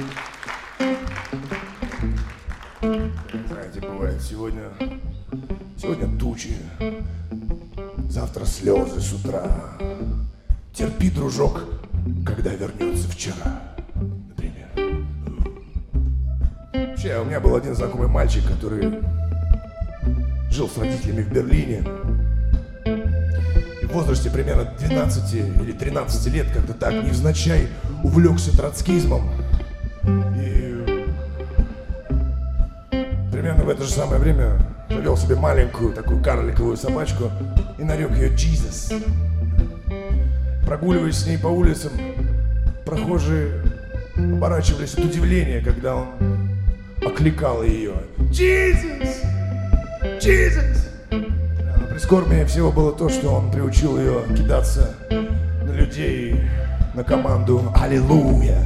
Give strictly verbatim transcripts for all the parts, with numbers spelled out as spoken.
Знаете, бывает сегодня, сегодня тучи, завтра слезы с утра. Терпи, дружок, когда вернется вчера, например. Вообще, у меня был один знакомый мальчик, который жил с родителями в Берлине. И в возрасте примерно двенадцати или тринадцати лет, как-то так, невзначай, увлекся троцкизмом. И примерно в это же самое время завел себе маленькую такую карликовую собачку и нарек ее Jesus. Прогуливаясь с ней по улицам, прохожие оборачивались от удивления, когда он окликал ее. Jesus! Jesus! Но прискорбнее всего было то, что он приучил ее кидаться на людей, на команду «Аллилуйя».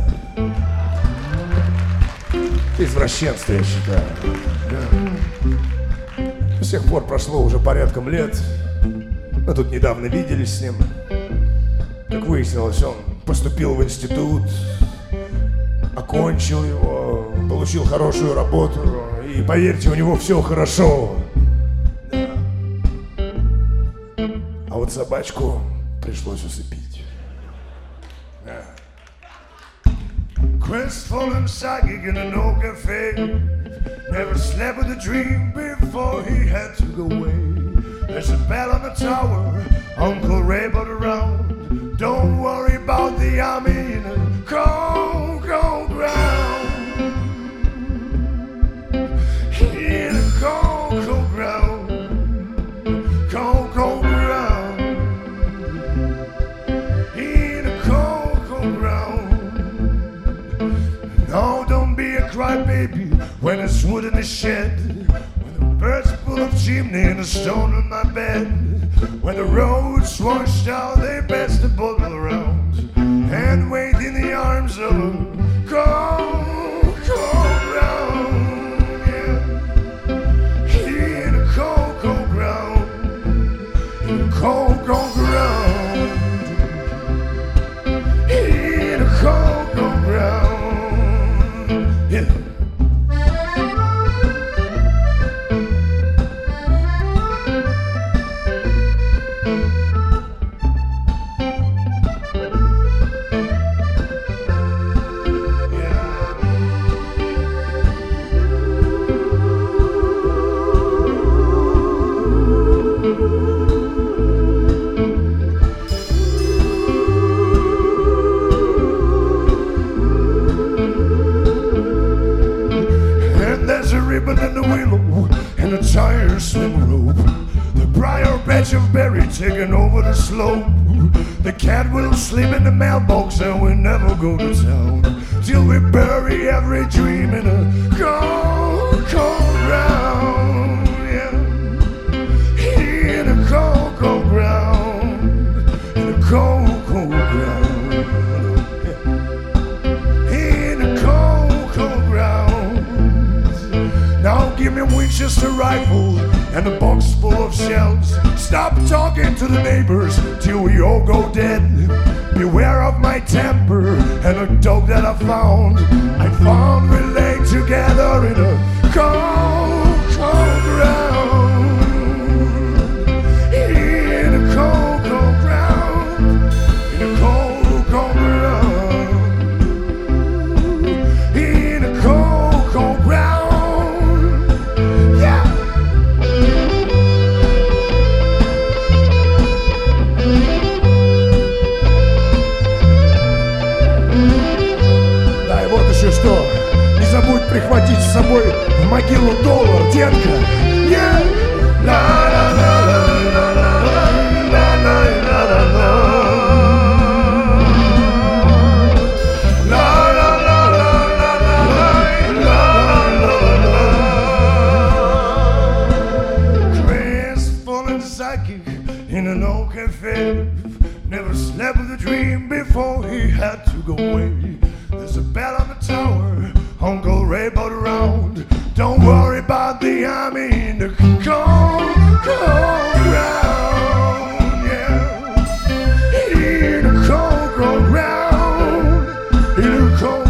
Извращенство, я считаю. Да. С тех пор прошло уже порядком лет. Мы тут недавно виделись с ним. Как выяснилось, он поступил в институт, окончил его, получил хорошую работу. И поверьте, у него все хорошо. Да. А вот собачку пришлось усыпить. Да. Crestfallen psychic in an old cafe. Never slept with a dream before he had to go away. There's a bell on the tower, Uncle Ray but around. Don't worry about the army in the cold, cold ground. In the cold, cold ground. Cold, cold ground. In the cold, cold ground. No, don't be a crybaby when it's wood in the shed. When the birds full of chimney and a stone in my bed. When the road's washed out, they best to buggle around and wait in the arms of a cold, cold ground. Yeah. In a cold, cold ground. In a cold, cold ground. In a cold, cold ground. Yeah. And the willow and the tire swing rope. The briar patch of berry taking over the slope. The cat will sleep in the mailbox and we never go to town till we bury every dream in a cold, cold ground. Yeah. In a cold, cold ground. In a cold, cold ground. In a cold, cold ground. Now give me a Winchester rifle and a box full of shells. Stop talking to the neighbors till we all go dead. Beware of my temper and a dog that I found. I found we lay together in a cold, cold ground. In a cold, cold ground. In a cold, cold ground. In a cold, cold ground. Что? Не забудь прихватить с собой в могилу доллар, детка. Yeah. La, la, la, la, la, la, la, la, la, la, la. La, la, la, la, la, la, la, la, la. Crestfallen psychic in an old cafe. Never slept with a dream before he had to go away. There's a bell on the tower, Uncle Ray but around. Don't worry about the army in the cold, cold ground. Yeah. In a cold, cold ground. In a cold